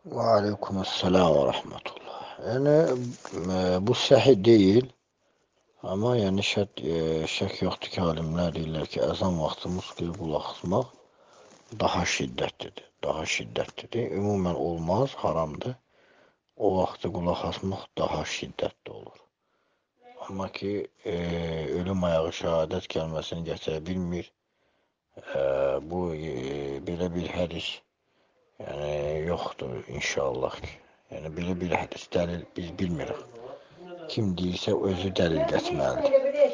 Və aleykümselam və rəhmətullah. Yəni bu səhih deyil, amma yəni şək yoxdur ki, alimlər deyirlər ki, əzan vaxtı musiqiyə qulaq asmaq daha şiddətlidir. Daha şiddətlidir. Ümumən olmaz, haramdır. O vaxtı qulaq asmaq daha şiddətli olur. Amma ki, ölüm ayağı şəhadət gəlməsini gətirə bilmir. Bu belə bir hədis yoxdur inşallah ki. Yəni belə bir hədis dəlil biz bilmirik. Kim deyirsə özü dəlil gətirməlidir.